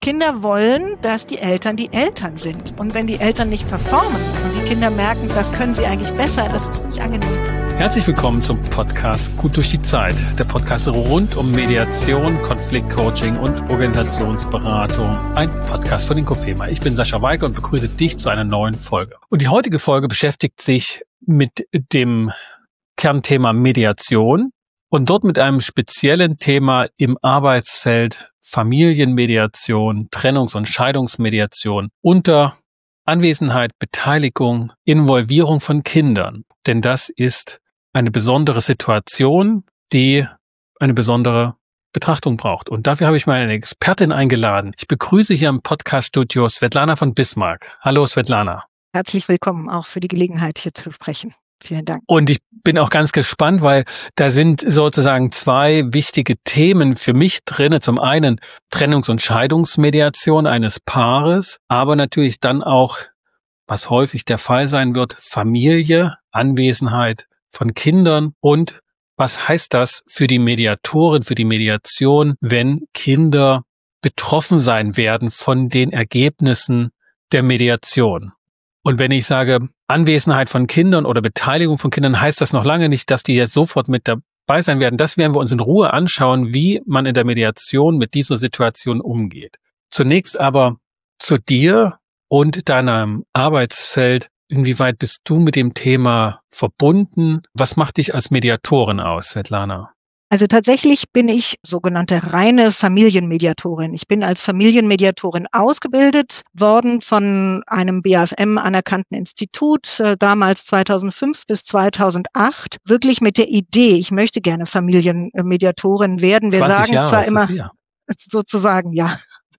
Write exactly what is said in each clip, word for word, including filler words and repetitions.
Kinder wollen, dass die Eltern die Eltern sind. Und wenn die Eltern nicht performen und die Kinder merken, das können sie eigentlich besser, das ist nicht angenehm. Herzlich willkommen zum Podcast Gut durch die Zeit. Der Podcast rund um Mediation, Konfliktcoaching und Organisationsberatung. Ein Podcast von Inkofema. Ich bin Sascha Weigel und begrüße dich zu einer neuen Folge. Und die heutige Folge beschäftigt sich mit dem Kernthema Mediation und dort mit einem speziellen Thema im Arbeitsfeld Familienmediation, Trennungs- und Scheidungsmediation unter Anwesenheit, Beteiligung, Involvierung von Kindern. Denn das ist eine besondere Situation, die eine besondere Betrachtung braucht. Und dafür habe ich mal eine Expertin eingeladen. Ich begrüße hier im Podcast-Studio Svetlana von Bismarck. Hallo Svetlana. Herzlich willkommen auch für die Gelegenheit, hier zu sprechen. Vielen Dank. Und ich bin auch ganz gespannt, weil da sind sozusagen zwei wichtige Themen für mich drin. Zum einen Trennungs- und Scheidungsmediation eines Paares, aber natürlich dann auch, was häufig der Fall sein wird, Familie, Anwesenheit von Kindern und was heißt das für die Mediatorin, für die Mediation, wenn Kinder betroffen sein werden von den Ergebnissen der Mediation. Und wenn ich sage Anwesenheit von Kindern oder Beteiligung von Kindern, heißt das noch lange nicht, dass die jetzt sofort mit dabei sein werden. Das werden wir uns in Ruhe anschauen, wie man in der Mediation mit dieser Situation umgeht. Zunächst aber zu dir und deinem Arbeitsfeld. Inwieweit bist du mit dem Thema verbunden? Was macht dich als Mediatorin aus, Svetlana? Also tatsächlich bin ich sogenannte reine Familienmediatorin. Ich bin als Familienmediatorin ausgebildet worden von einem B A F M-anerkannten Institut, äh, damals zweitausendfünf bis zweitausendacht, wirklich mit der Idee, ich möchte gerne Familienmediatorin werden. Wir sagen Jahre zwar ist immer, das her. sozusagen, ja.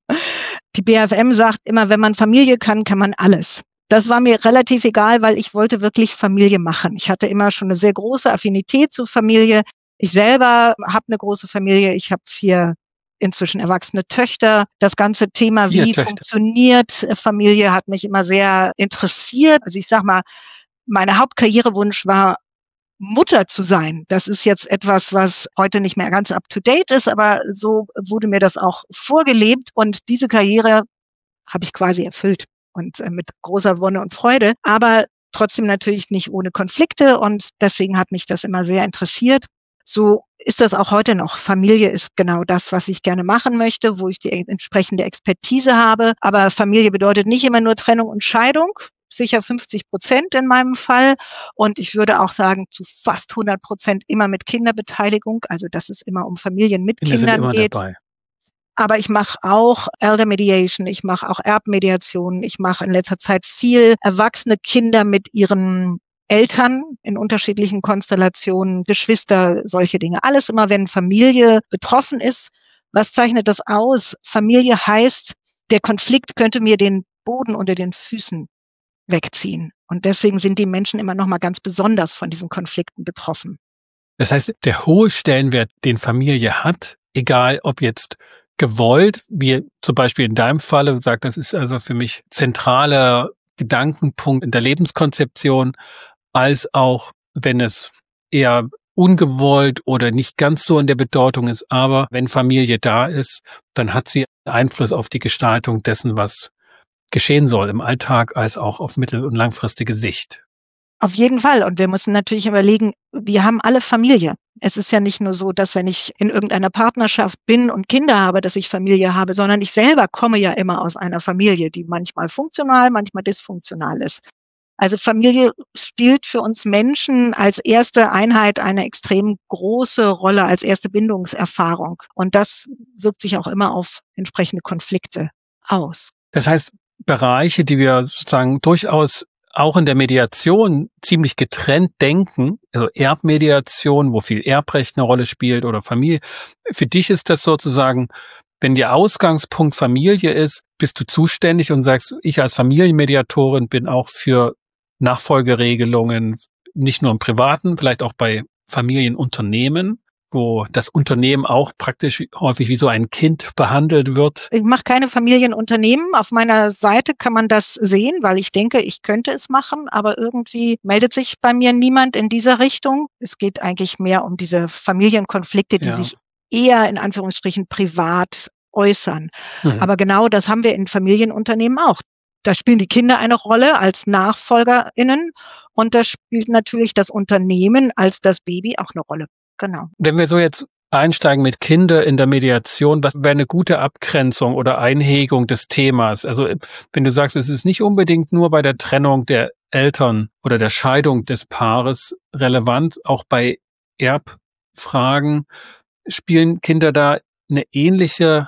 Die B A F M sagt immer, wenn man Familie kann, kann man alles. Das war mir relativ egal, weil ich wollte wirklich Familie machen. Ich hatte immer schon eine sehr große Affinität zur Familie. Ich selber habe eine große Familie. Ich habe vier inzwischen erwachsene Töchter. Das ganze Thema, Vier wie Töchter. funktioniert Familie, hat mich immer sehr interessiert. Also ich sag mal, mein Hauptkarrierewunsch war, Mutter zu sein. Das ist jetzt etwas, was heute nicht mehr ganz up to date ist, aber so wurde mir das auch vorgelebt. Und diese Karriere habe ich quasi erfüllt und äh, mit großer Wonne und Freude, aber trotzdem natürlich nicht ohne Konflikte. Und deswegen hat mich das immer sehr interessiert. So ist das auch heute noch. Familie ist genau das, was ich gerne machen möchte, wo ich die entsprechende Expertise habe. Aber Familie bedeutet nicht immer nur Trennung und Scheidung, sicher fünfzig Prozent in meinem Fall. Und ich würde auch sagen, zu fast hundert Prozent immer mit Kinderbeteiligung, also dass es immer um Familien mit Kinder sind Kindern immer geht. dabei. Aber ich mache auch Elder Mediation, ich mache auch Erbmediation, ich mache in letzter Zeit viel erwachsene Kinder mit ihren Eltern in unterschiedlichen Konstellationen, Geschwister, solche Dinge. Alles immer, wenn Familie betroffen ist. Was zeichnet das aus? Familie heißt, der Konflikt könnte mir den Boden unter den Füßen wegziehen. Und deswegen sind die Menschen immer noch mal ganz besonders von diesen Konflikten betroffen. Das heißt, der hohe Stellenwert, den Familie hat, egal ob jetzt gewollt, wie zum Beispiel in deinem Falle, du sagst, das ist also für mich zentraler Gedankenpunkt in der Lebenskonzeption, als auch wenn es eher ungewollt oder nicht ganz so in der Bedeutung ist. Aber wenn Familie da ist, dann hat sie Einfluss auf die Gestaltung dessen, was geschehen soll im Alltag, als auch auf mittel- und langfristige Sicht. Auf jeden Fall. Und wir müssen natürlich überlegen, wir haben alle Familie. Es ist ja nicht nur so, dass wenn ich in irgendeiner Partnerschaft bin und Kinder habe, dass ich Familie habe, sondern ich selber komme ja immer aus einer Familie, die manchmal funktional, manchmal dysfunktional ist. Also Familie spielt für uns Menschen als erste Einheit eine extrem große Rolle, als erste Bindungserfahrung. Und das wirkt sich auch immer auf entsprechende Konflikte aus. Das heißt, Bereiche, die wir sozusagen durchaus auch in der Mediation ziemlich getrennt denken, also Erbmediation, wo viel Erbrecht eine Rolle spielt oder Familie. Für dich ist das sozusagen, wenn der Ausgangspunkt Familie ist, bist du zuständig und sagst, ich als Familienmediatorin bin auch für Nachfolgeregelungen, nicht nur im Privaten, vielleicht auch bei Familienunternehmen, wo das Unternehmen auch praktisch häufig wie so ein Kind behandelt wird. Ich mache keine Familienunternehmen. Auf meiner Seite kann man das sehen, weil ich denke, ich könnte es machen, aber irgendwie meldet sich bei mir niemand in dieser Richtung. Es geht eigentlich mehr um diese Familienkonflikte, die Ja. sich eher in Anführungsstrichen privat äußern. Mhm. Aber genau das haben wir in Familienunternehmen auch. Da spielen die Kinder eine Rolle als NachfolgerInnen und da spielt natürlich das Unternehmen als das Baby auch eine Rolle. Genau. Wenn wir so jetzt einsteigen mit Kinder in der Mediation, was wäre eine gute Abgrenzung oder Einhegung des Themas? Also wenn du sagst, es ist nicht unbedingt nur bei der Trennung der Eltern oder der Scheidung des Paares relevant, auch bei Erbfragen spielen Kinder da eine ähnliche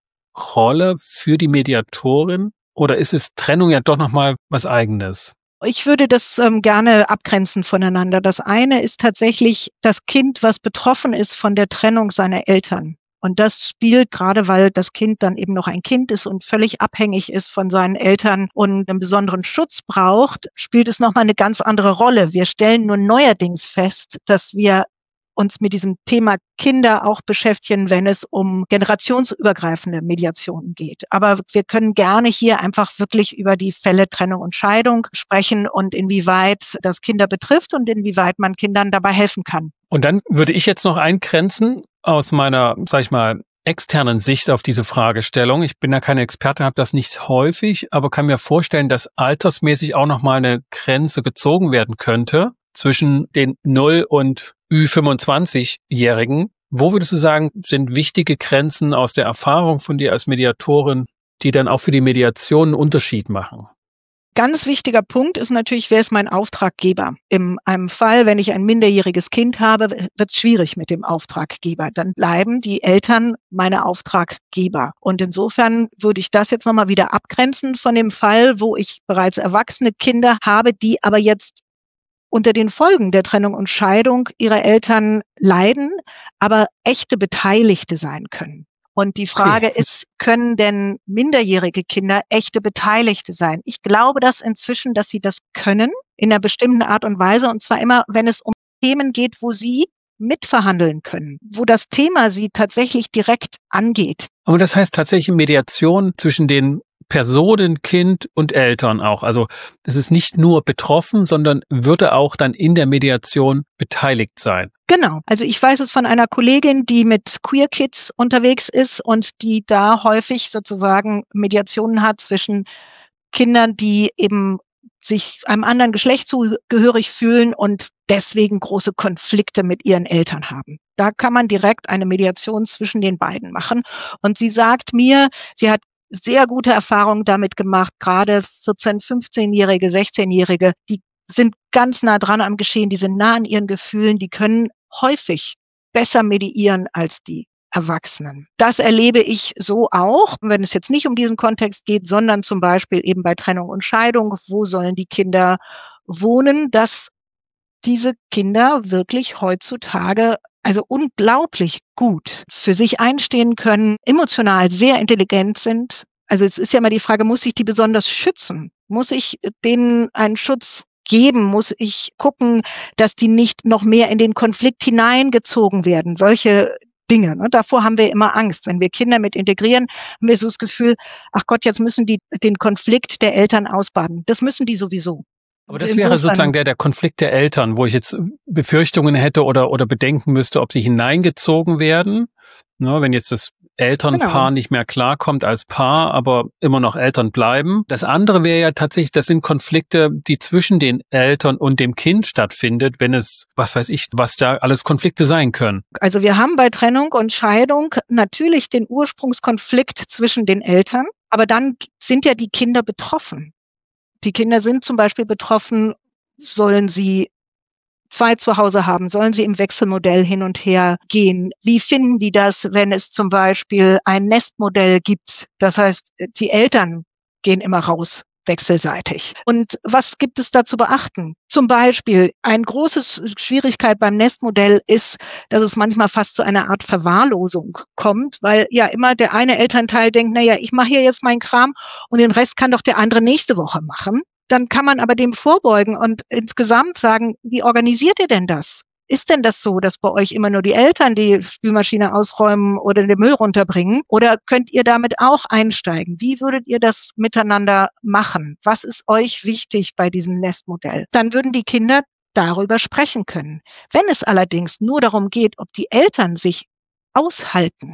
Rolle für die Mediatorin? Oder ist es Trennung ja doch nochmal was Eigenes? Ich würde das ähm, gerne abgrenzen voneinander. Das eine ist tatsächlich das Kind, was betroffen ist von der Trennung seiner Eltern. Und das spielt gerade, weil das Kind dann eben noch ein Kind ist und völlig abhängig ist von seinen Eltern und einen besonderen Schutz braucht, spielt es nochmal eine ganz andere Rolle. Wir stellen nur neuerdings fest, dass wir uns mit diesem Thema Kinder auch beschäftigen, wenn es um generationsübergreifende Mediationen geht. Aber wir können gerne hier einfach wirklich über die Fälle Trennung und Scheidung sprechen und inwieweit das Kinder betrifft und inwieweit man Kindern dabei helfen kann. Und dann würde ich jetzt noch eingrenzen aus meiner, sag ich mal, externen Sicht auf diese Fragestellung. Ich bin ja keine Experte, habe das nicht häufig, aber kann mir vorstellen, dass altersmäßig auch nochmal eine Grenze gezogen werden könnte zwischen den null und Ü fünfundzwanzig-Jährigen. Wo würdest du sagen, sind wichtige Grenzen aus der Erfahrung von dir als Mediatorin, die dann auch für die Mediation einen Unterschied machen? Ganz wichtiger Punkt ist natürlich, wer ist mein Auftraggeber? In einem Fall, wenn ich ein minderjähriges Kind habe, wird es schwierig mit dem Auftraggeber. Dann bleiben die Eltern meine Auftraggeber. Und insofern würde ich das jetzt nochmal wieder abgrenzen von dem Fall, wo ich bereits erwachsene Kinder habe, die aber jetzt unter den Folgen der Trennung und Scheidung ihrer Eltern leiden, aber echte Beteiligte sein können. Und die Frage Okay. ist, können denn minderjährige Kinder echte Beteiligte sein? Ich glaube das inzwischen, dass sie das können, in einer bestimmten Art und Weise. Und zwar immer, wenn es um Themen geht, wo sie mitverhandeln können, wo das Thema sie tatsächlich direkt angeht. Aber das heißt tatsächlich Mediation zwischen den Personen, Kind und Eltern auch. Also es ist nicht nur betroffen, sondern würde auch dann in der Mediation beteiligt sein. Genau. Also ich weiß es von einer Kollegin, die mit Queer Kids unterwegs ist und die da häufig sozusagen Mediationen hat zwischen Kindern, die eben sich einem anderen Geschlecht zugehörig fühlen und deswegen große Konflikte mit ihren Eltern haben. Da kann man direkt eine Mediation zwischen den beiden machen. Und sie sagt mir, sie hat sehr gute Erfahrungen damit gemacht, gerade vierzehn-, fünfzehnjährige, sechzehnjährige, die sind ganz nah dran am Geschehen, die sind nah an ihren Gefühlen, die können häufig besser mediieren als die Erwachsenen. Das erlebe ich so auch, wenn es jetzt nicht um diesen Kontext geht, sondern zum Beispiel eben bei Trennung und Scheidung, wo sollen die Kinder wohnen, dass diese Kinder wirklich heutzutage also unglaublich gut für sich einstehen können, emotional sehr intelligent sind. Also es ist ja immer die Frage, muss ich die besonders schützen? Muss ich denen einen Schutz geben? Muss ich gucken, dass die nicht noch mehr in den Konflikt hineingezogen werden? Solche Dinge. Ne? Davor haben wir immer Angst. Wenn wir Kinder mit integrieren, haben wir so das Gefühl, ach Gott, jetzt müssen die den Konflikt der Eltern ausbaden. Das müssen die sowieso. Aber das wäre sozusagen der, der Konflikt der Eltern, wo ich jetzt Befürchtungen hätte oder, oder bedenken müsste, ob sie hineingezogen werden. Ne, wenn jetzt das Elternpaar Genau. nicht mehr klarkommt als Paar, aber immer noch Eltern bleiben. Das andere wäre ja tatsächlich, das sind Konflikte, die zwischen den Eltern und dem Kind stattfindet, wenn es, was weiß ich, was da alles Konflikte sein können. Also wir haben bei Trennung und Scheidung natürlich den Ursprungskonflikt zwischen den Eltern, aber dann sind ja die Kinder betroffen. Die Kinder sind zum Beispiel betroffen, sollen sie zwei zu Hause haben, sollen sie im Wechselmodell hin und her gehen? Wie finden die das, wenn es zum Beispiel ein Nestmodell gibt? Das heißt, die Eltern gehen immer raus, wechselseitig. Und was gibt es da zu beachten? Zum Beispiel, eine große Schwierigkeit beim Nestmodell ist, dass es manchmal fast zu einer Art Verwahrlosung kommt, weil ja immer der eine Elternteil denkt, naja, ich mache hier jetzt meinen Kram und den Rest kann doch der andere nächste Woche machen. Dann kann man aber dem vorbeugen und insgesamt sagen, wie organisiert ihr denn das? Ist denn das so, dass bei euch immer nur die Eltern die Spülmaschine ausräumen oder den Müll runterbringen? Oder könnt ihr damit auch einsteigen? Wie würdet ihr das miteinander machen? Was ist euch wichtig bei diesem Nestmodell? Dann würden die Kinder darüber sprechen können. Wenn es allerdings nur darum geht, ob die Eltern sich aushalten,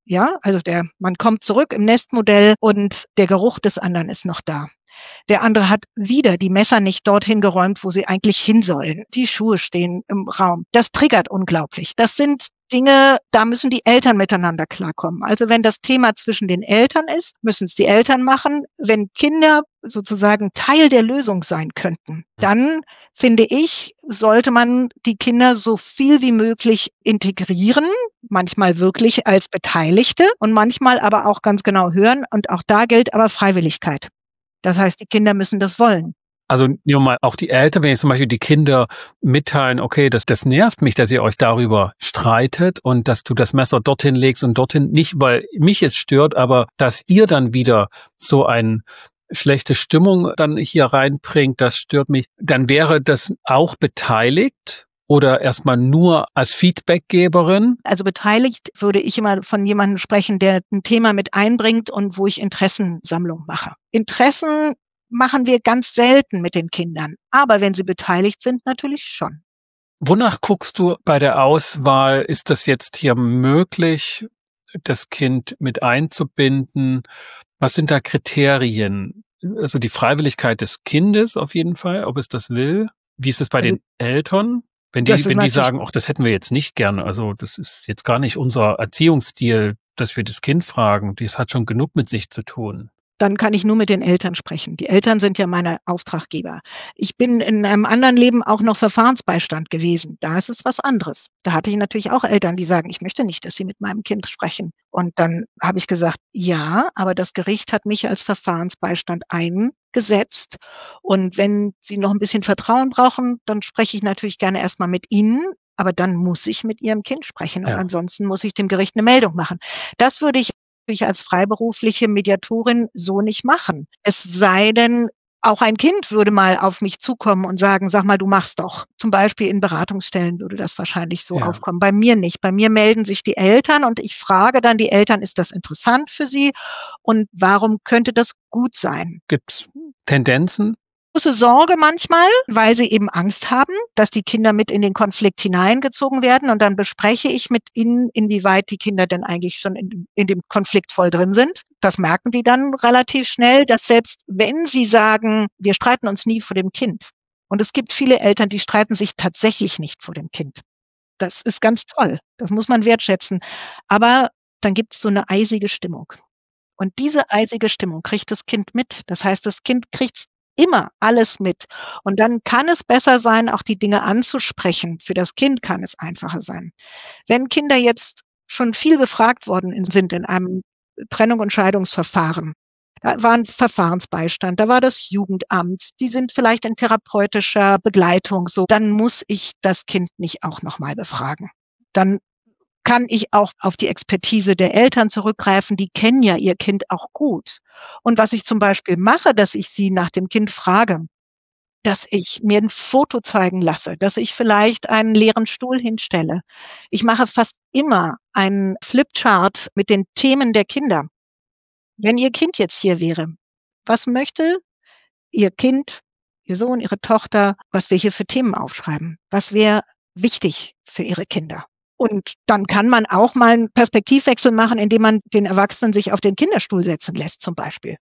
Ja, also der, man kommt zurück im Nestmodell und der Geruch des anderen ist noch da. Der andere hat wieder die Messer nicht dorthin geräumt, wo sie eigentlich hin sollen. Die Schuhe stehen im Raum. Das triggert unglaublich. Das sind Dinge, da müssen die Eltern miteinander klarkommen. Also wenn das Thema zwischen den Eltern ist, müssen es die Eltern machen. Wenn Kinder sozusagen Teil der Lösung sein könnten, dann finde ich, sollte man die Kinder so viel wie möglich integrieren, manchmal wirklich als Beteiligte und manchmal aber auch ganz genau hören. Und auch da gilt aber Freiwilligkeit. Das heißt, die Kinder müssen das wollen. Also nur mal auch die Eltern, wenn jetzt zum Beispiel die Kinder mitteilen, okay, das, das nervt mich, dass ihr euch darüber streitet und dass du das Messer dorthin legst und dorthin, nicht weil mich es stört, aber dass ihr dann wieder so eine schlechte Stimmung dann hier reinbringt, das stört mich, dann wäre das auch beteiligt oder erstmal nur als Feedbackgeberin? Also beteiligt würde ich immer von jemandem sprechen, der ein Thema mit einbringt und wo ich Interessensammlung mache. Interessen machen wir ganz selten mit den Kindern. Aber wenn sie beteiligt sind, natürlich schon. Wonach guckst du bei der Auswahl? Ist das jetzt hier möglich, das Kind mit einzubinden? Was sind da Kriterien? Also die Freiwilligkeit des Kindes auf jeden Fall, ob es das will. Wie ist es bei also, den Eltern? Wenn die, wenn die sagen, ach, das hätten wir jetzt nicht gerne. Also das ist jetzt gar nicht unser Erziehungsstil, dass wir das Kind fragen. Das hat schon genug mit sich zu tun. Dann kann ich nur mit den Eltern sprechen. Die Eltern sind ja meine Auftraggeber. Ich bin in einem anderen Leben auch noch Verfahrensbeistand gewesen. Da ist es was anderes. Da hatte ich natürlich auch Eltern, die sagen, ich möchte nicht, dass sie mit meinem Kind sprechen. Und dann habe ich gesagt, ja, aber das Gericht hat mich als Verfahrensbeistand eingesetzt. Und wenn Sie noch ein bisschen Vertrauen brauchen, dann spreche ich natürlich gerne erstmal mit Ihnen. Aber dann muss ich mit Ihrem Kind sprechen. Und ja. Ansonsten muss ich dem Gericht eine Meldung machen. Das würde ich ich als freiberufliche Mediatorin so nicht machen. Es sei denn, auch ein Kind würde mal auf mich zukommen und sagen, sag mal, du machst doch. Zum Beispiel in Beratungsstellen würde das wahrscheinlich so ja. aufkommen. Bei mir nicht. Bei mir melden sich die Eltern und ich frage dann die Eltern, ist das interessant für sie und warum könnte das gut sein? Gibt's Tendenzen? Große Sorge manchmal, weil sie eben Angst haben, dass die Kinder mit in den Konflikt hineingezogen werden. Und dann bespreche ich mit ihnen, inwieweit die Kinder denn eigentlich schon in, in dem Konflikt voll drin sind. Das merken die dann relativ schnell, dass selbst wenn sie sagen, wir streiten uns nie vor dem Kind. Und es gibt viele Eltern, die streiten sich tatsächlich nicht vor dem Kind. Das ist ganz toll. Das muss man wertschätzen. Aber dann gibt es so eine eisige Stimmung. Und diese eisige Stimmung kriegt das Kind mit. Das heißt, das Kind kriegt immer alles mit. Und dann kann es besser sein, auch die Dinge anzusprechen. Für das Kind kann es einfacher sein. Wenn Kinder jetzt schon viel befragt worden sind in einem Trennung- und Scheidungsverfahren, da war ein Verfahrensbeistand, da war das Jugendamt, die sind vielleicht in therapeutischer Begleitung, so, dann muss ich das Kind nicht auch nochmal befragen. Dann kann ich auch auf die Expertise der Eltern zurückgreifen, die kennen ja ihr Kind auch gut. Und was ich zum Beispiel mache, dass ich sie nach dem Kind frage, dass ich mir ein Foto zeigen lasse, dass ich vielleicht einen leeren Stuhl hinstelle. Ich mache fast immer einen Flipchart mit den Themen der Kinder. Wenn Ihr Kind jetzt hier wäre, was möchte Ihr Kind, Ihr Sohn, Ihre Tochter, was wir hier für Themen aufschreiben? Was wäre wichtig für Ihre Kinder? Und dann kann man auch mal einen Perspektivwechsel machen, indem man den Erwachsenen sich auf den Kinderstuhl setzen lässt, zum Beispiel.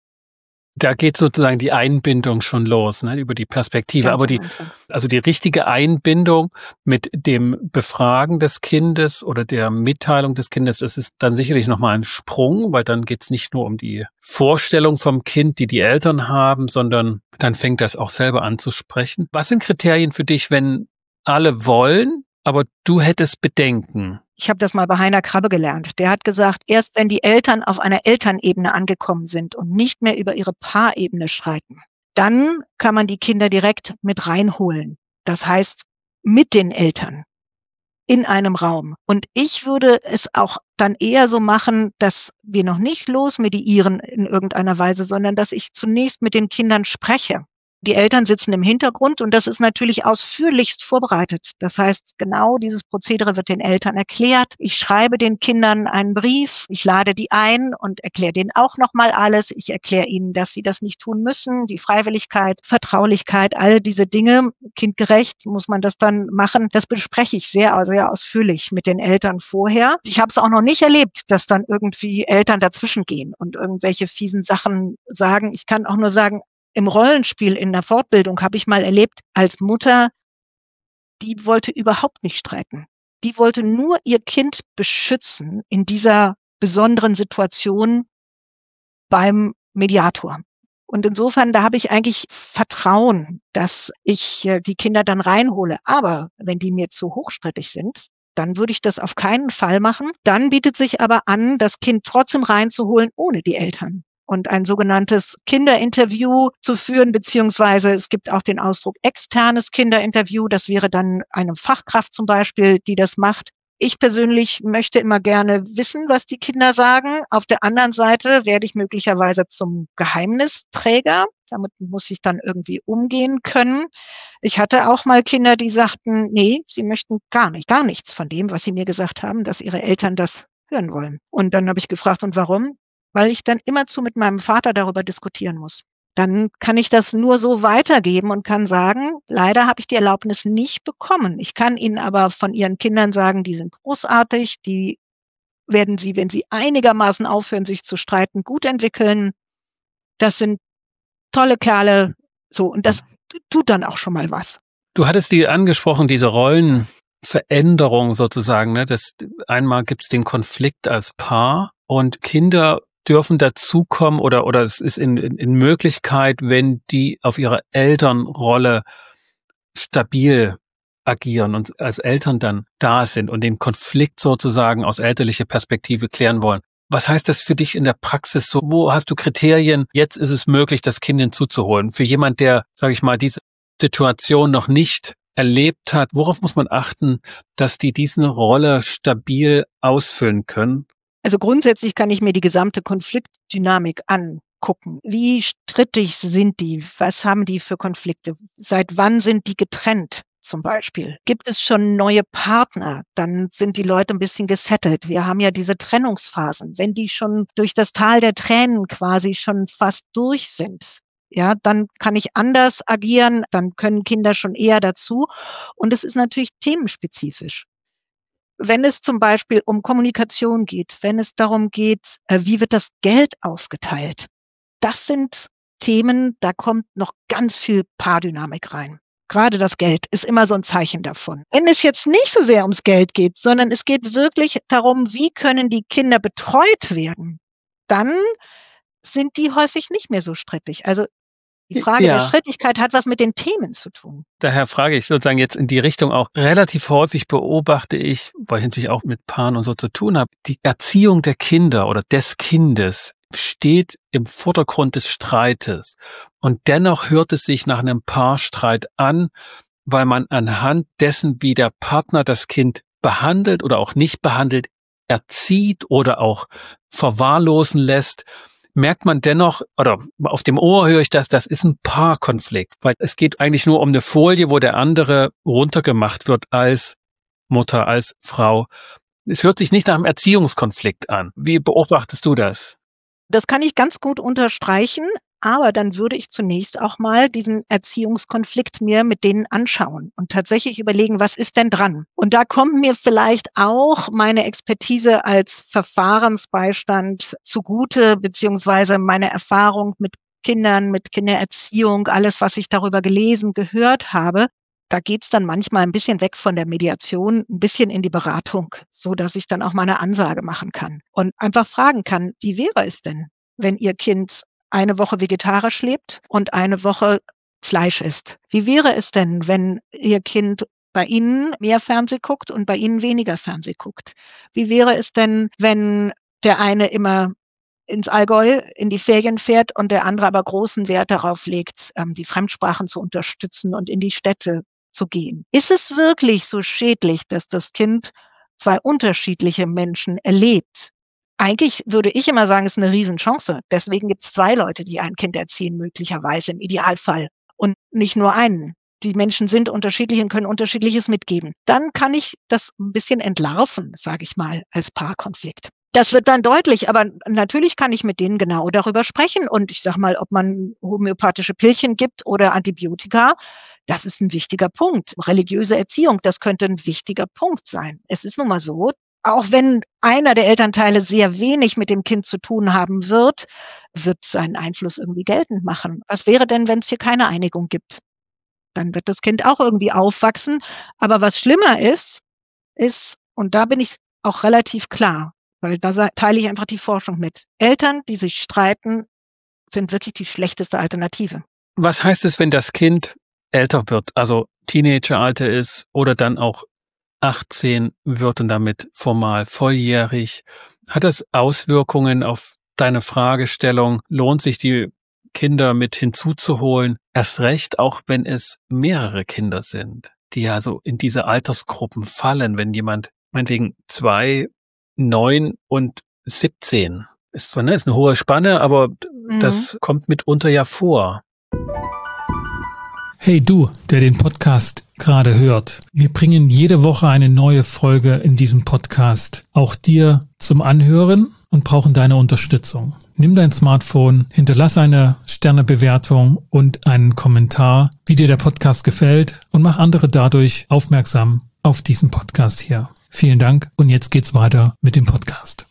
Da geht sozusagen die Einbindung schon los, ne, über die Perspektive. Ganz Aber die, also die richtige Einbindung mit dem Befragen des Kindes oder der Mitteilung des Kindes, das ist dann sicherlich nochmal ein Sprung, weil dann geht es nicht nur um die Vorstellung vom Kind, die die Eltern haben, sondern dann fängt das auch selber an zu sprechen. Was sind Kriterien für dich, wenn alle wollen, aber du hättest Bedenken? Ich habe das mal bei Heiner Krabbe gelernt. Der hat gesagt, erst wenn die Eltern auf einer Elternebene angekommen sind und nicht mehr über ihre Paarebene streiten, dann kann man die Kinder direkt mit reinholen. Das heißt, mit den Eltern in einem Raum. Und ich würde es auch dann eher so machen, dass wir noch nicht losmediieren in irgendeiner Weise, sondern dass ich zunächst mit den Kindern spreche. Die Eltern sitzen im Hintergrund und das ist natürlich ausführlichst vorbereitet. Das heißt, genau dieses Prozedere wird den Eltern erklärt. Ich schreibe den Kindern einen Brief, ich lade die ein und erkläre denen auch nochmal alles. Ich erkläre ihnen, dass sie das nicht tun müssen, die Freiwilligkeit, Vertraulichkeit, all diese Dinge. Kindgerecht muss man das dann machen. Das bespreche ich sehr, sehr ausführlich mit den Eltern vorher. Ich habe es auch noch nicht erlebt, dass dann irgendwie Eltern dazwischen gehen und irgendwelche fiesen Sachen sagen. Ich kann auch nur sagen, im Rollenspiel in der Fortbildung habe ich mal erlebt, als Mutter, die wollte überhaupt nicht streiten. Die wollte nur ihr Kind beschützen in dieser besonderen Situation beim Mediator. Und insofern, da habe ich eigentlich Vertrauen, dass ich die Kinder dann reinhole. Aber wenn die mir zu hochstrittig sind, dann würde ich das auf keinen Fall machen. Dann bietet sich aber an, das Kind trotzdem reinzuholen, ohne die Eltern. Und ein sogenanntes Kinderinterview zu führen, beziehungsweise es gibt auch den Ausdruck externes Kinderinterview. Das wäre dann eine Fachkraft zum Beispiel, die das macht. Ich persönlich möchte immer gerne wissen, was die Kinder sagen. Auf der anderen Seite werde ich möglicherweise zum Geheimnisträger. Damit muss ich dann irgendwie umgehen können. Ich hatte auch mal Kinder, die sagten, nee, sie möchten gar nicht, gar nichts von dem, was sie mir gesagt haben, dass ihre Eltern das hören wollen. Und dann habe ich gefragt, und warum? Weil ich dann immerzu mit meinem Vater darüber diskutieren muss. Dann kann ich das nur so weitergeben und kann sagen, leider habe ich die Erlaubnis nicht bekommen. Ich kann Ihnen aber von Ihren Kindern sagen, die sind großartig, die werden Sie, wenn Sie einigermaßen aufhören, sich zu streiten, gut entwickeln. Das sind tolle Kerle, so, und das tut dann auch schon mal was. Du hattest die angesprochen, diese Rollenveränderung sozusagen, ne? Das, einmal gibt es den Konflikt als Paar und Kinder dürfen dazukommen oder oder es ist in, in, in Möglichkeit, wenn die auf ihre Elternrolle stabil agieren und als Eltern dann da sind und den Konflikt sozusagen aus elterlicher Perspektive klären wollen. Was heißt das für dich in der Praxis so? Wo hast du Kriterien? Jetzt ist es möglich, das Kind hinzuzuholen. Für jemand, der, sage ich mal, diese Situation noch nicht erlebt hat, worauf muss man achten, dass die diese Rolle stabil ausfüllen können? Also grundsätzlich kann ich mir die gesamte Konfliktdynamik angucken. Wie strittig sind die? Was haben die für Konflikte? Seit wann sind die getrennt zum Beispiel? Gibt es schon neue Partner? Dann sind die Leute ein bisschen gesettelt. Wir haben ja diese Trennungsphasen. Wenn die schon durch das Tal der Tränen quasi schon fast durch sind, ja, dann kann ich anders agieren. Dann können Kinder schon eher dazu. Und es ist natürlich themenspezifisch. Wenn es zum Beispiel um Kommunikation geht, wenn es darum geht, wie wird das Geld aufgeteilt, das sind Themen, da kommt noch ganz viel Paardynamik rein. Gerade das Geld ist immer so ein Zeichen davon. Wenn es jetzt nicht so sehr ums Geld geht, sondern es geht wirklich darum, wie können die Kinder betreut werden, dann sind die häufig nicht mehr so strittig. Also die Frage ja. der Strittigkeit hat was mit den Themen zu tun. Daher frage ich sozusagen jetzt in die Richtung auch. Relativ häufig beobachte ich, weil ich natürlich auch mit Paaren und so zu tun habe, die Erziehung der Kinder oder des Kindes steht im Vordergrund des Streites. Und dennoch hört es sich nach einem Paarstreit an, weil man anhand dessen, wie der Partner das Kind behandelt oder auch nicht behandelt, erzieht oder auch verwahrlosen lässt, merkt man dennoch, oder auf dem Ohr höre ich das, das ist ein Paarkonflikt, weil es geht eigentlich nur um eine Folie, wo der andere runtergemacht wird als Mutter, als Frau. Es hört sich nicht nach einem Erziehungskonflikt an. Wie beobachtest du das? Das kann ich ganz gut unterstreichen, aber dann würde ich zunächst auch mal diesen Erziehungskonflikt mir mit denen anschauen und tatsächlich überlegen, was ist denn dran? Und da kommt mir vielleicht auch meine Expertise als Verfahrensbeistand zugute, beziehungsweise meine Erfahrung mit Kindern, mit Kindererziehung, alles, was ich darüber gelesen, gehört habe. Da geht's dann manchmal ein bisschen weg von der Mediation, ein bisschen in die Beratung, so dass ich dann auch mal eine Ansage machen kann und einfach fragen kann, wie wäre es denn, wenn Ihr Kind eine Woche vegetarisch lebt und eine Woche Fleisch isst? Wie wäre es denn, wenn Ihr Kind bei Ihnen mehr Fernseh guckt und bei Ihnen weniger Fernseh guckt? Wie wäre es denn, wenn der eine immer ins Allgäu in die Ferien fährt und der andere aber großen Wert darauf legt, die Fremdsprachen zu unterstützen und in die Städte zu gehen? Ist es wirklich so schädlich, dass das Kind zwei unterschiedliche Menschen erlebt? Eigentlich würde ich immer sagen, es ist eine Riesenchance. Deswegen gibt es zwei Leute, die ein Kind erziehen, möglicherweise im Idealfall. und nicht nur einen. Die Menschen sind unterschiedlich und können Unterschiedliches mitgeben. Dann kann ich das ein bisschen entlarven, sage ich mal, als Paarkonflikt. Das wird dann deutlich, aber natürlich kann ich mit denen genau darüber sprechen. Und ich sage mal, ob man homöopathische Pillchen gibt oder Antibiotika, das ist ein wichtiger Punkt. Religiöse Erziehung, das könnte ein wichtiger Punkt sein. Es ist nun mal so, auch wenn einer der Elternteile sehr wenig mit dem Kind zu tun haben wird, wird seinen Einfluss irgendwie geltend machen. Was wäre denn, wenn es hier keine Einigung gibt? Dann wird das Kind auch irgendwie aufwachsen. Aber was schlimmer ist, ist, und da bin ich auch relativ klar, weil da teile ich einfach die Forschung mit. Eltern, die sich streiten, sind wirklich die schlechteste Alternative. Was heißt es, wenn das Kind älter wird, also Teenageralter ist oder dann auch achtzehn wird und damit formal volljährig? Hat das Auswirkungen auf deine Fragestellung, lohnt sich die Kinder mit hinzuzuholen? Erst recht, auch wenn es mehrere Kinder sind, die ja so in diese Altersgruppen fallen, wenn jemand meinetwegen zwei, neun und siebzehn ist zwar, ne, ist eine hohe Spanne, aber mhm. das kommt mitunter ja vor. Hey du, der den Podcast gerade hört. Wir bringen jede Woche eine neue Folge in diesem Podcast auch dir zum Anhören und brauchen deine Unterstützung. Nimm dein Smartphone, hinterlass eine Sternebewertung und einen Kommentar, wie dir der Podcast gefällt, und mach andere dadurch aufmerksam auf diesen Podcast hier. Vielen Dank und jetzt geht's weiter mit dem Podcast.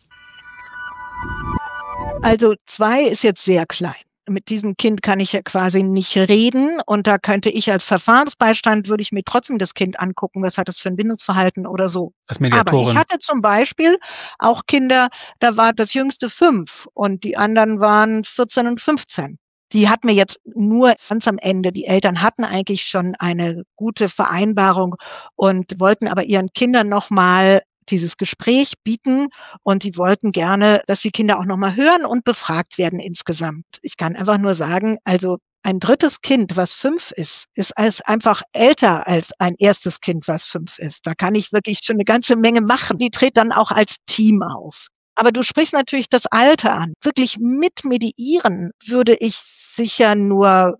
Also zwei ist jetzt sehr klein. Mit diesem Kind kann ich ja quasi nicht reden und da könnte ich als Verfahrensbeistand, würde ich mir trotzdem das Kind angucken, was hat es für ein Bindungsverhalten oder so. Als Mediatorin. Aber ich hatte zum Beispiel auch Kinder, da war das jüngste fünf und die anderen waren vierzehn und fünfzehn. Die hatten wir jetzt nur ganz am Ende. Die Eltern hatten eigentlich schon eine gute Vereinbarung und wollten aber ihren Kindern nochmal dieses Gespräch bieten und die wollten gerne, dass die Kinder auch nochmal hören und befragt werden insgesamt. Ich kann einfach nur sagen, also ein drittes Kind, was fünf ist, ist als einfach älter als ein erstes Kind, was fünf ist. Da kann ich wirklich schon eine ganze Menge machen. Die tritt dann auch als Team auf. Aber du sprichst natürlich das Alter an. Wirklich mit mediieren würde ich sicher nur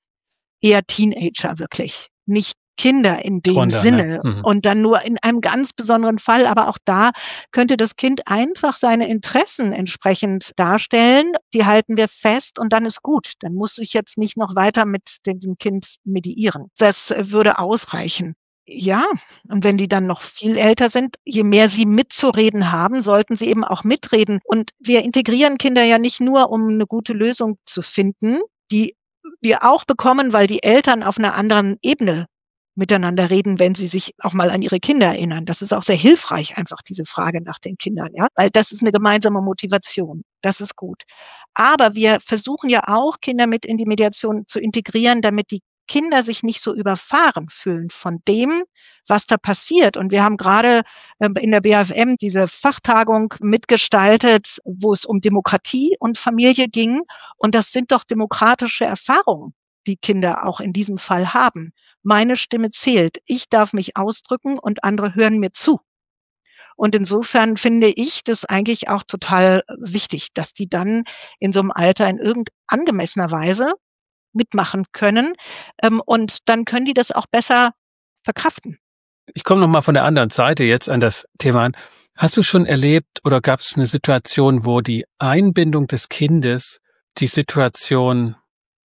eher Teenager wirklich, nicht Kinder in dem Drunter, Sinne ne? Mhm. Und dann nur in einem ganz besonderen Fall. Aber auch da könnte das Kind einfach seine Interessen entsprechend darstellen. Die halten wir fest und dann ist gut. Dann muss ich jetzt nicht noch weiter mit dem Kind mediieren. Das würde ausreichen. Ja, und wenn die dann noch viel älter sind, je mehr sie mitzureden haben, sollten sie eben auch mitreden. Und wir integrieren Kinder ja nicht nur, um eine gute Lösung zu finden, die wir auch bekommen, weil die Eltern auf einer anderen Ebene miteinander reden, wenn sie sich auch mal an ihre Kinder erinnern. Das ist auch sehr hilfreich, einfach diese Frage nach den Kindern, ja, weil das ist eine gemeinsame Motivation. Das ist gut. Aber wir versuchen ja auch, Kinder mit in die Mediation zu integrieren, damit die Kinder sich nicht so überfahren fühlen von dem, was da passiert. Und wir haben gerade in der B A F M diese Fachtagung mitgestaltet, wo es um Demokratie und Familie ging. Und das sind doch demokratische Erfahrungen, die Kinder auch in diesem Fall haben. Meine Stimme zählt. Ich darf mich ausdrücken und andere hören mir zu. Und insofern finde ich das eigentlich auch total wichtig, dass die dann in so einem Alter in irgend angemessener Weise mitmachen können. Und dann können die das auch besser verkraften. Ich komme nochmal von der anderen Seite jetzt an das Thema an. Hast du schon erlebt oder gab es eine Situation, wo die Einbindung des Kindes die Situation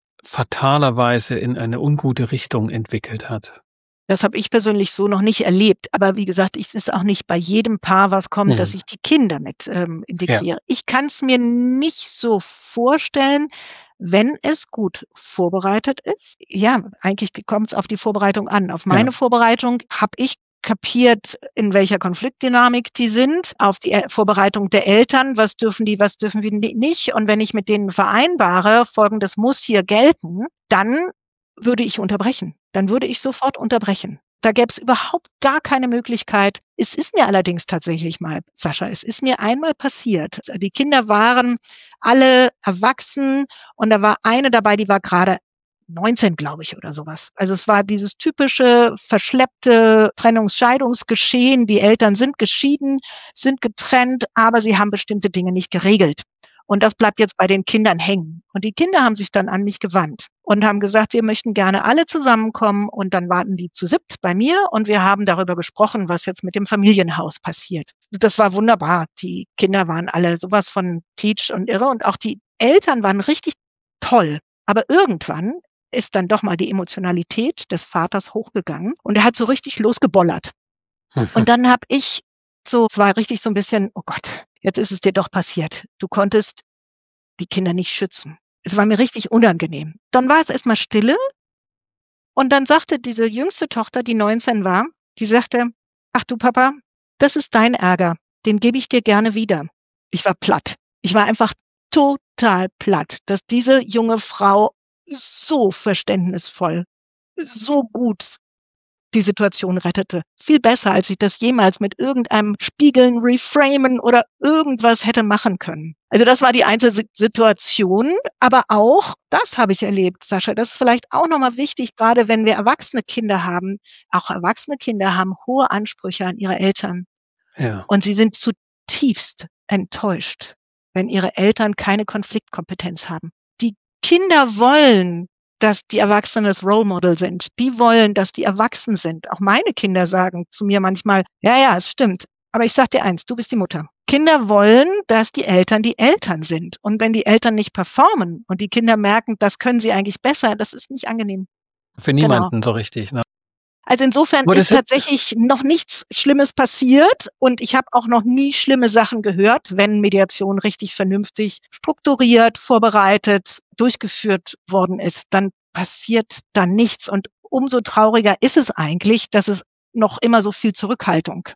fatalerweise in eine ungute Richtung entwickelt hat? Das habe ich persönlich so noch nicht erlebt. Aber wie gesagt, es ist auch nicht bei jedem Paar, was kommt, mhm. dass ich die Kinder mit ähm, integriere. Ja. Ich kann es mir nicht so vorstellen, wenn es gut vorbereitet ist. Ja, eigentlich kommt es auf die Vorbereitung an. Auf meine ja. Vorbereitung habe ich kapiert, in welcher Konfliktdynamik die sind, auf die Vorbereitung der Eltern, was dürfen die, was dürfen wir nicht. Und wenn ich mit denen vereinbare, Folgendes muss hier gelten, dann würde ich unterbrechen. Dann würde ich sofort unterbrechen. Da gäbe es überhaupt gar keine Möglichkeit. Es ist mir allerdings tatsächlich mal, Sascha, es ist mir einmal passiert. Die Kinder waren alle erwachsen und da war eine dabei, die war gerade neunzehn, glaube ich, oder sowas. Also es war dieses typische verschleppte Trennungs-Scheidungsgeschehen. Die Eltern sind geschieden, sind getrennt, aber sie haben bestimmte Dinge nicht geregelt. Und das bleibt jetzt bei den Kindern hängen. Und die Kinder haben sich dann an mich gewandt und haben gesagt, wir möchten gerne alle zusammenkommen. Und dann warten die zu siebt bei mir und wir haben darüber gesprochen, was jetzt mit dem Familienhaus passiert. Das war wunderbar. Die Kinder waren alle sowas von peach und irre und auch die Eltern waren richtig toll. Aber irgendwann ist dann doch mal die Emotionalität des Vaters hochgegangen und er hat so richtig losgebollert. Und dann habe ich so, es war richtig so ein bisschen, oh Gott, jetzt ist es dir doch passiert. Du konntest die Kinder nicht schützen. Es war mir richtig unangenehm. Dann war es erstmal Stille und dann sagte diese jüngste Tochter, die neunzehn war, die sagte, ach du Papa, das ist dein Ärger, den gebe ich dir gerne wieder. Ich war platt. Ich war einfach total platt, dass diese junge Frau so verständnisvoll, so gut die Situation rettete. Viel besser, als ich das jemals mit irgendeinem Spiegeln, Reframen oder irgendwas hätte machen können. Also das war die einzige Situation, aber auch, das habe ich erlebt, Sascha, das ist vielleicht auch nochmal wichtig, gerade wenn wir erwachsene Kinder haben. Auch erwachsene Kinder haben hohe Ansprüche an ihre Eltern. Ja. Und sie sind zutiefst enttäuscht, wenn ihre Eltern keine Konfliktkompetenz haben. Die Kinder wollen, dass die Erwachsenen das Role Model sind. Die wollen, dass die erwachsen sind. Auch meine Kinder sagen zu mir manchmal, ja, ja, es stimmt. Aber ich sag dir eins, du bist die Mutter. Kinder wollen, dass die Eltern die Eltern sind. Und wenn die Eltern nicht performen und die Kinder merken, das können sie eigentlich besser, das ist nicht angenehm. Für niemanden genau. So richtig, ne? Also insofern ist tatsächlich noch nichts Schlimmes passiert und ich habe auch noch nie schlimme Sachen gehört, wenn Mediation richtig vernünftig strukturiert, vorbereitet, durchgeführt worden ist, dann passiert da nichts. Und umso trauriger ist es eigentlich, dass es noch immer so viel Zurückhaltung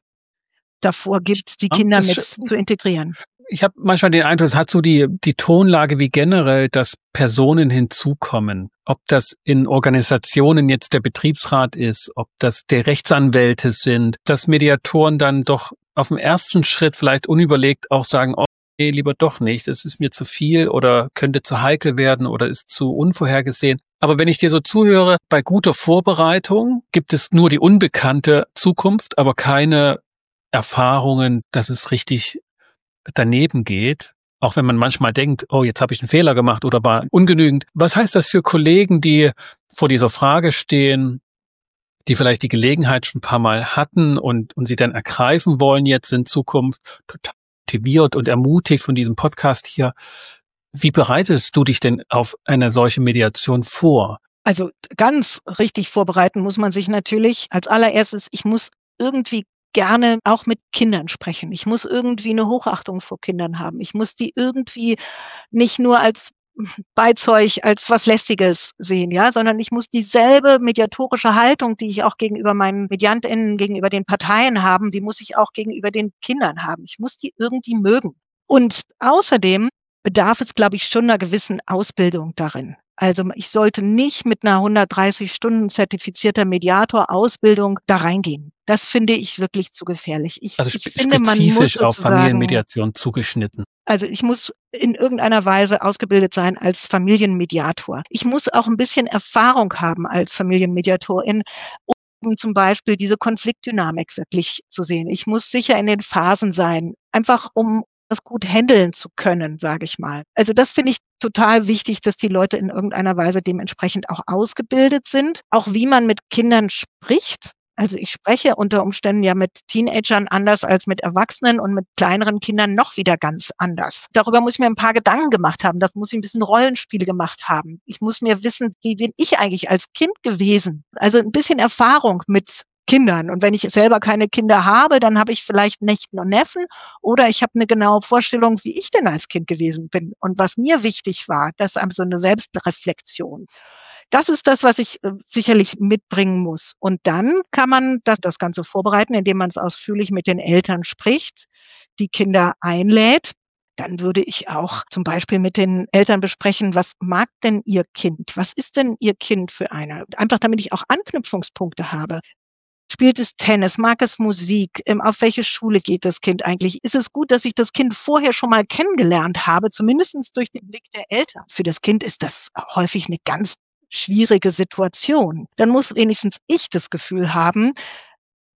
davor gibt, die Kinder das mit zu integrieren. Ich habe manchmal den Eindruck, es hat so die die Tonlage wie generell, dass Personen hinzukommen. Ob das in Organisationen jetzt der Betriebsrat ist, ob das der Rechtsanwälte sind, dass Mediatoren dann doch auf dem ersten Schritt vielleicht unüberlegt auch sagen, oh, nee, lieber doch nicht, es ist mir zu viel oder könnte zu heikel werden oder ist zu unvorhergesehen. Aber wenn ich dir so zuhöre, bei guter Vorbereitung gibt es nur die unbekannte Zukunft, aber keine Erfahrungen, dass es richtig daneben geht, auch wenn man manchmal denkt, oh, jetzt habe ich einen Fehler gemacht oder war ungenügend. Was heißt das für Kollegen, die vor dieser Frage stehen, die vielleicht die Gelegenheit schon ein paar Mal hatten und, und sie dann ergreifen wollen jetzt in Zukunft, total motiviert und ermutigt von diesem Podcast hier. Wie bereitest du dich denn auf eine solche Mediation vor? Also ganz richtig vorbereiten muss man sich natürlich als allererstes, ich muss irgendwie gerne auch mit Kindern sprechen. Ich muss irgendwie eine Hochachtung vor Kindern haben. Ich muss die irgendwie nicht nur als Beizeug, als was Lästiges sehen, ja, sondern ich muss dieselbe mediatorische Haltung, die ich auch gegenüber meinen MediantInnen, gegenüber den Parteien haben, die muss ich auch gegenüber den Kindern haben. Ich muss die irgendwie mögen. Und außerdem bedarf es, glaube ich, schon einer gewissen Ausbildung darin. Also ich sollte nicht mit einer hundertdreißig Stunden zertifizierter Mediator-Ausbildung da reingehen. Das finde ich wirklich zu gefährlich. Ich, also ich finde, man muss auf Familienmediation zugeschnitten. Also ich muss in irgendeiner Weise ausgebildet sein als Familienmediator. Ich muss auch ein bisschen Erfahrung haben als Familienmediatorin, um zum Beispiel diese Konfliktdynamik wirklich zu sehen. Ich muss sicher in den Phasen sein, einfach um das gut handeln zu können, sage ich mal. Also das finde ich total wichtig, dass die Leute in irgendeiner Weise dementsprechend auch ausgebildet sind. Auch wie man mit Kindern spricht. Also ich spreche unter Umständen ja mit Teenagern anders als mit Erwachsenen und mit kleineren Kindern noch wieder ganz anders. Darüber muss ich mir ein paar Gedanken gemacht haben. Das muss ich ein bisschen Rollenspiele gemacht haben. Ich muss mir wissen, wie bin ich eigentlich als Kind gewesen? Also ein bisschen Erfahrung mit Kindern. Und wenn ich selber keine Kinder habe, dann habe ich vielleicht Nichten und Neffen oder ich habe eine genaue Vorstellung, wie ich denn als Kind gewesen bin und was mir wichtig war. Das ist also eine Selbstreflexion. Das ist das, was ich äh, sicherlich mitbringen muss. Und dann kann man das, das Ganze vorbereiten, indem man es ausführlich mit den Eltern spricht, die Kinder einlädt. Dann würde ich auch zum Beispiel mit den Eltern besprechen, was mag denn ihr Kind? Was ist denn ihr Kind für eine? Einfach damit ich auch Anknüpfungspunkte habe. Spielt es Tennis? Mag es Musik? Auf welche Schule geht das Kind eigentlich? Ist es gut, dass ich das Kind vorher schon mal kennengelernt habe, zumindest durch den Blick der Eltern? Für das Kind ist das häufig eine ganz schwierige Situation. Dann muss wenigstens ich das Gefühl haben,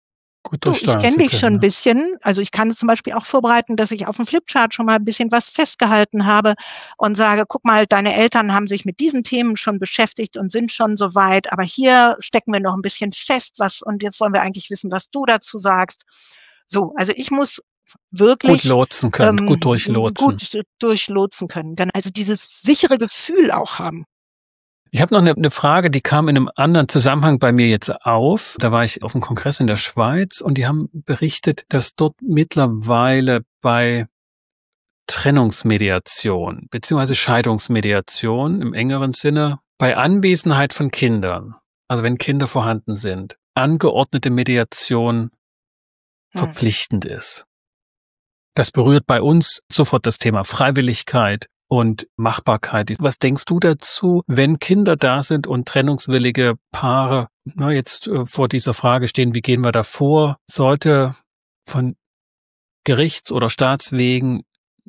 gut Du, ich durchsteuern kenne zu dich können. schon ein Ne? bisschen. Also ich kann zum Beispiel auch vorbereiten, dass ich auf dem Flipchart schon mal ein bisschen was festgehalten habe und sage, guck mal, deine Eltern haben sich mit diesen Themen schon beschäftigt und sind schon so weit, aber hier stecken wir noch ein bisschen fest, was, und jetzt wollen wir eigentlich wissen, was du dazu sagst. So, also ich muss Gut wirklich lotsen können, gut ähm, durchlotsen. gut durchlotsen können. Dann also dieses sichere Gefühl auch haben. Ich habe noch eine, eine Frage, die kam in einem anderen Zusammenhang bei mir jetzt auf. Da war ich auf einem Kongress in der Schweiz und die haben berichtet, dass dort mittlerweile bei Trennungsmediation beziehungsweise Scheidungsmediation im engeren Sinne bei Anwesenheit von Kindern, also wenn Kinder vorhanden sind, angeordnete Mediation Hm. verpflichtend ist. Das berührt bei uns sofort das Thema Freiwilligkeit und Machbarkeit. Was denkst du dazu, wenn Kinder da sind und trennungswillige Paare na, jetzt äh, vor dieser Frage stehen, wie gehen wir da vor? Sollte von Gerichts- oder Staatswegen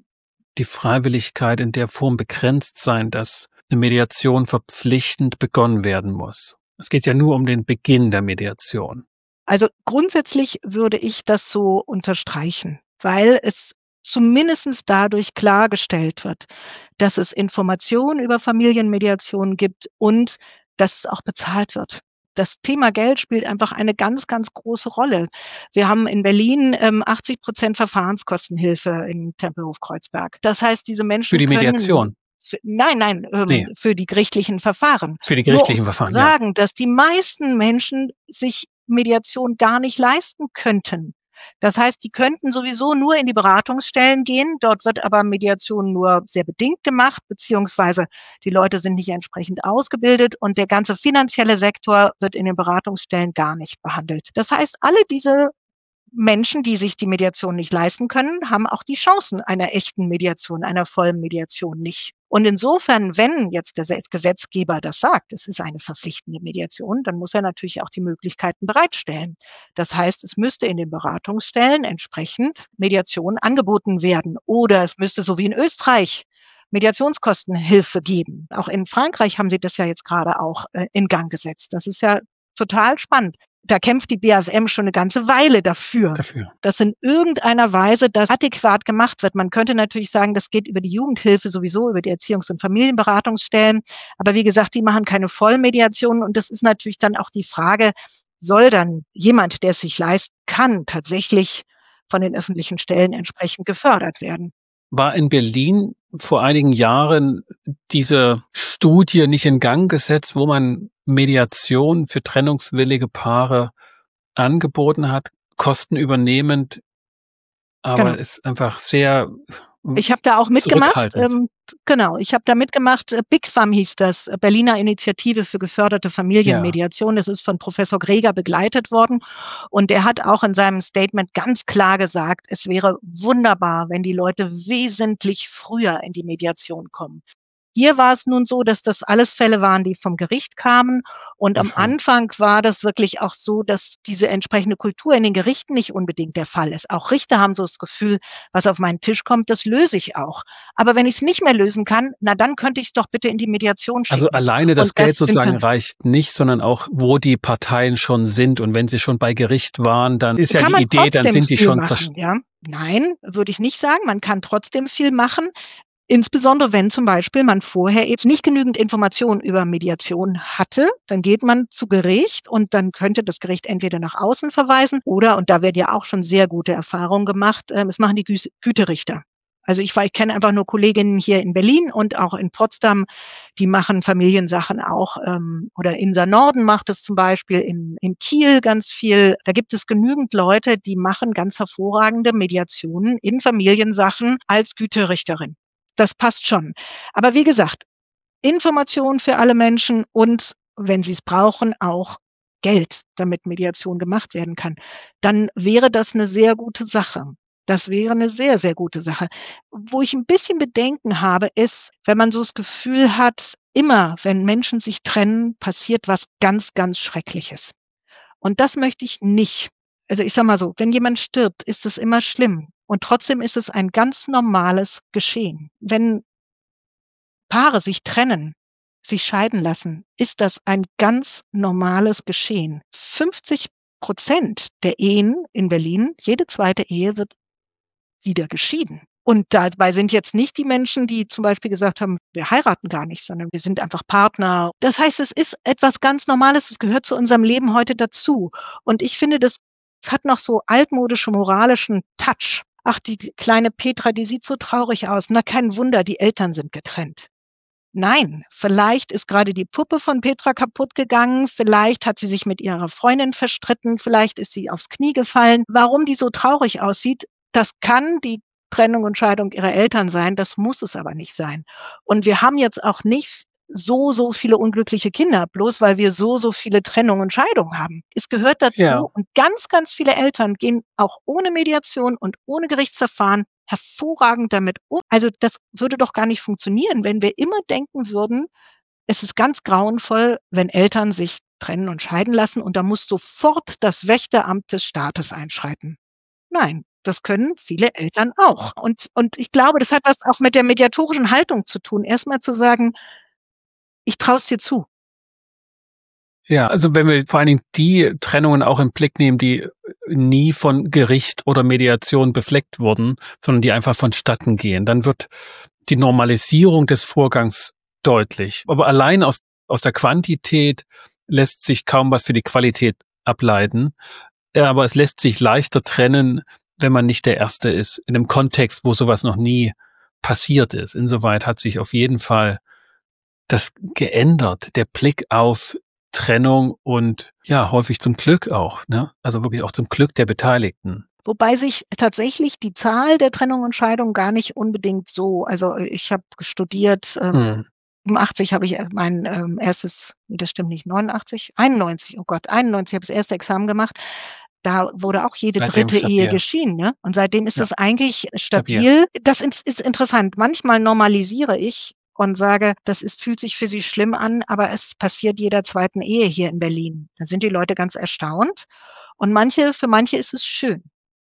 die Freiwilligkeit in der Form begrenzt sein, dass eine Mediation verpflichtend begonnen werden muss? Es geht ja nur um den Beginn der Mediation. Also grundsätzlich würde ich das so unterstreichen, weil es zumindest dadurch klargestellt wird, dass es Informationen über Familienmediation gibt und dass es auch bezahlt wird. Das Thema Geld spielt einfach eine ganz, ganz große Rolle. Wir haben in Berlin ähm, achtzig Prozent Verfahrenskostenhilfe in Tempelhof-Kreuzberg. Das heißt, diese Menschen Für die können Mediation? Für, nein, nein, ähm, Nee. für die gerichtlichen Verfahren. Für die Nur gerichtlichen um Verfahren, zu sagen, dass die meisten Menschen sich Mediation gar nicht leisten könnten. Das heißt, die könnten sowieso nur in die Beratungsstellen gehen. Dort wird aber Mediation nur sehr bedingt gemacht, beziehungsweise die Leute sind nicht entsprechend ausgebildet und der ganze finanzielle Sektor wird in den Beratungsstellen gar nicht behandelt. Das heißt, alle diese Menschen, die sich die Mediation nicht leisten können, haben auch die Chancen einer echten Mediation, einer vollen Mediation nicht. Und insofern, wenn jetzt der Gesetzgeber das sagt, es ist eine verpflichtende Mediation, dann muss er natürlich auch die Möglichkeiten bereitstellen. Das heißt, es müsste in den Beratungsstellen entsprechend Mediation angeboten werden. Oder es müsste, so wie in Österreich, Mediationskostenhilfe geben. Auch in Frankreich haben sie das ja jetzt gerade auch äh, in Gang gesetzt. Das ist ja total spannend. Da kämpft die B A F M schon eine ganze Weile dafür, Dafür. dass in irgendeiner Weise das adäquat gemacht wird. Man könnte natürlich sagen, das geht über die Jugendhilfe sowieso, über die Erziehungs- und Familienberatungsstellen. Aber wie gesagt, die machen keine Vollmediation. Und das ist natürlich dann auch die Frage, soll dann jemand, der es sich leisten kann, tatsächlich von den öffentlichen Stellen entsprechend gefördert werden? War in Berlin vor einigen Jahren diese Studie nicht in Gang gesetzt, wo man Mediation für trennungswillige Paare angeboten hat, kostenübernehmend, aber Genau. ist einfach sehr Ich habe da auch mitgemacht. zurückhaltend. Ähm, genau, ich habe da mitgemacht. Äh, Big Fam hieß das, äh, Berliner Initiative für geförderte Familienmediation. Das ist von Professor Greger begleitet worden. Und er hat auch in seinem Statement ganz klar gesagt, es wäre wunderbar, wenn die Leute wesentlich früher in die Mediation kommen. Hier war es nun so, dass das alles Fälle waren, die vom Gericht kamen. Und am Aha. Anfang war das wirklich auch so, dass diese entsprechende Kultur in den Gerichten nicht unbedingt der Fall ist. Auch Richter haben so das Gefühl, was auf meinen Tisch kommt, das löse ich auch. Aber wenn ich es nicht mehr lösen kann, na dann könnte ich es doch bitte in die Mediation schicken. Also alleine das Und Geld das sind sozusagen dann- reicht nicht, sondern auch, wo die Parteien schon sind. Und wenn sie schon bei Gericht waren, dann ist ja Kann die man Idee, dann trotzdem sind die viel schon machen, zerstört. ja? Nein, würde ich nicht sagen. Man kann trotzdem viel machen. Insbesondere wenn zum Beispiel man vorher eben nicht genügend Informationen über Mediation hatte, dann geht man zu Gericht und dann könnte das Gericht entweder nach außen verweisen oder, und da werden ja auch schon sehr gute Erfahrungen gemacht, äh, es machen die Gü- Güterichter. Also ich, war- ich kenne einfach nur Kolleginnen hier in Berlin und auch in Potsdam, die machen Familiensachen auch, ähm, oder Inser Norden macht es zum Beispiel, in, in Kiel ganz viel. Da gibt es genügend Leute, die machen ganz hervorragende Mediationen in Familiensachen als Güterichterin. Das passt schon. Aber wie gesagt, Information für alle Menschen und, wenn sie es brauchen, auch Geld, damit Mediation gemacht werden kann. Dann wäre das eine sehr gute Sache. Das wäre eine sehr, sehr gute Sache. Wo ich ein bisschen Bedenken habe, ist, wenn man so das Gefühl hat, immer wenn Menschen sich trennen, passiert was ganz, ganz Schreckliches. Und das möchte ich nicht. Also ich sage mal so, wenn jemand stirbt, ist es immer schlimm. Und trotzdem ist es ein ganz normales Geschehen. Wenn Paare sich trennen, sich scheiden lassen, ist das ein ganz normales Geschehen. fünfzig Prozent der Ehen in Berlin, jede zweite Ehe wird wieder geschieden. Und dabei sind jetzt nicht die Menschen, die zum Beispiel gesagt haben, wir heiraten gar nicht, sondern wir sind einfach Partner. Das heißt, es ist etwas ganz Normales, es gehört zu unserem Leben heute dazu. Und ich finde, das, das hat noch so altmodische, moralischen Touch. Ach, die kleine Petra, die sieht so traurig aus. Na, kein Wunder, die Eltern sind getrennt. Nein, vielleicht ist gerade die Puppe von Petra kaputt gegangen, vielleicht hat sie sich mit ihrer Freundin verstritten, vielleicht ist sie aufs Knie gefallen. Warum die so traurig aussieht, das kann die Trennung und Scheidung ihrer Eltern sein, das muss es aber nicht sein. Und wir haben jetzt auch nicht so, so viele unglückliche Kinder, bloß weil wir so, so viele Trennungen und Scheidungen haben. Es gehört dazu ja. Und ganz, ganz viele Eltern gehen auch ohne Mediation und ohne Gerichtsverfahren hervorragend damit um. Also das würde doch gar nicht funktionieren, wenn wir immer denken würden, es ist ganz grauenvoll, wenn Eltern sich trennen und scheiden lassen und da muss sofort das Wächteramt des Staates einschreiten. Nein, das können viele Eltern auch. Und, und ich glaube, das hat was auch mit der mediatorischen Haltung zu tun. Erstmal zu sagen, ich traue es dir zu. Ja, also wenn wir vor allen Dingen die Trennungen auch im Blick nehmen, die nie von Gericht oder Mediation befleckt wurden, sondern die einfach vonstatten gehen, dann wird die Normalisierung des Vorgangs deutlich. Aber allein aus, aus der Quantität lässt sich kaum was für die Qualität ableiten. Aber es lässt sich leichter trennen, wenn man nicht der Erste ist, in einem Kontext, wo sowas noch nie passiert ist. Insoweit hat sich auf jeden Fall das geändert, der Blick auf Trennung und ja, häufig zum Glück auch, ne? Also wirklich auch zum Glück der Beteiligten. Wobei sich tatsächlich die Zahl der Trennung und Scheidung gar nicht unbedingt so, also ich habe studiert, ähm, hm. fünfundachtzig habe ich mein ähm, erstes, das stimmt nicht, neunundachtzig, einundneunzig, oh Gott, einundneunzig habe ich das erste Examen gemacht. Da wurde auch jede seitdem dritte stabil. Ehe geschieden, ne? Und seitdem ist es ja. eigentlich stabil. stabil. Das ist, ist interessant. Manchmal normalisiere ich und sage, das ist, fühlt sich für Sie schlimm an, aber es passiert jeder zweiten Ehe hier in Berlin. Da sind die Leute ganz erstaunt. Und manche, für manche ist es schön.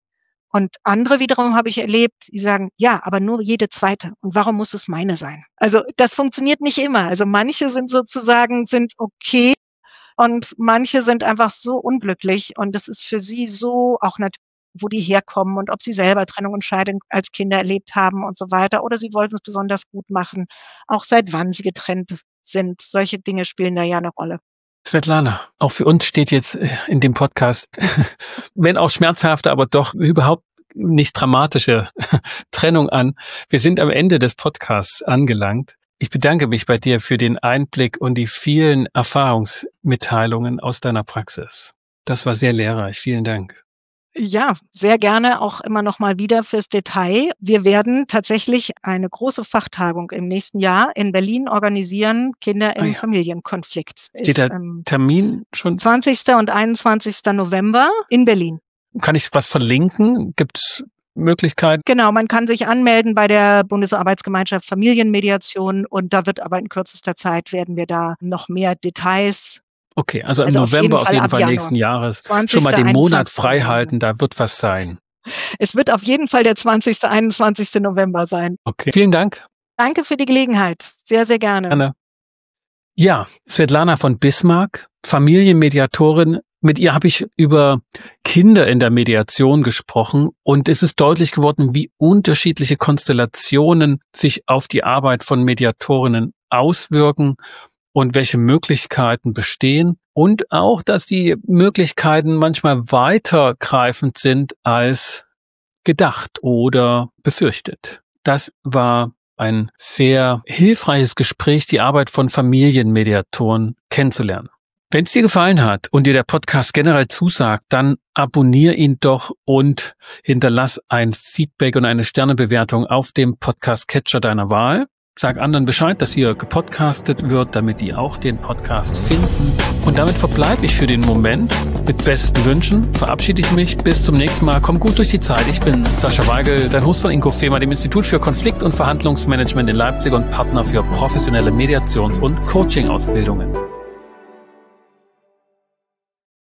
Und andere wiederum habe ich erlebt, die sagen, ja, aber nur jede zweite. Und warum muss es meine sein? Also das funktioniert nicht immer. Also manche sind sozusagen, sind okay. Und manche sind einfach so unglücklich und das ist für sie so, auch natürlich, wo die herkommen und ob sie selber Trennung und Scheidung als Kinder erlebt haben und so weiter. Oder sie wollten es besonders gut machen, auch seit wann sie getrennt sind. Solche Dinge spielen da ja eine Rolle. Svetlana, auch für uns steht jetzt in dem Podcast, wenn auch schmerzhafte, aber doch überhaupt nicht dramatische Trennung an. Wir sind am Ende des Podcasts angelangt. Ich bedanke mich bei dir für den Einblick und die vielen Erfahrungsmitteilungen aus deiner Praxis. Das war sehr lehrreich. Vielen Dank. Ja, sehr gerne auch immer noch mal wieder fürs Detail. Wir werden tatsächlich eine große Fachtagung im nächsten Jahr in Berlin organisieren, Kinder im ah ja. Familienkonflikt. Steht ist, der ähm, Termin schon? zwanzigsten und einundzwanzigsten November in Berlin. Kann ich was verlinken? Gibt's Möglichkeit? Genau, man kann sich anmelden bei der Bundesarbeitsgemeinschaft Familienmediation und da wird aber in kürzester Zeit werden wir da noch mehr Details. Okay, also im also November auf jeden Fall, auf jeden Fall nächsten Jahres schon mal den Monat frei halten, da wird was sein. Es wird auf jeden Fall der zwanzigsten, einundzwanzigsten November sein. Okay, vielen Dank. Danke für die Gelegenheit, sehr, sehr gerne. Anna. Ja, Svetlana von Bismarck, Familienmediatorin. Mit ihr habe ich über Kinder in der Mediation gesprochen und es ist deutlich geworden, wie unterschiedliche Konstellationen sich auf die Arbeit von Mediatorinnen auswirken und welche Möglichkeiten bestehen und auch, dass die Möglichkeiten manchmal weitergreifend sind als gedacht oder befürchtet. Das war ein sehr hilfreiches Gespräch, die Arbeit von Familienmediatoren kennenzulernen. Wenn es dir gefallen hat und dir der Podcast generell zusagt, dann abonnier ihn doch und hinterlass ein Feedback und eine Sternebewertung auf dem Podcast-Catcher deiner Wahl. Sag anderen Bescheid, dass hier gepodcastet wird, damit die auch den Podcast finden. Und damit verbleibe ich für den Moment mit besten Wünschen. Verabschiede ich mich. Bis zum nächsten Mal. Komm gut durch die Zeit. Ich bin Sascha Weigel, dein Host von Inkofema, dem Institut für Konflikt- und Verhandlungsmanagement in Leipzig und Partner für professionelle Mediations- und Coaching-Ausbildungen.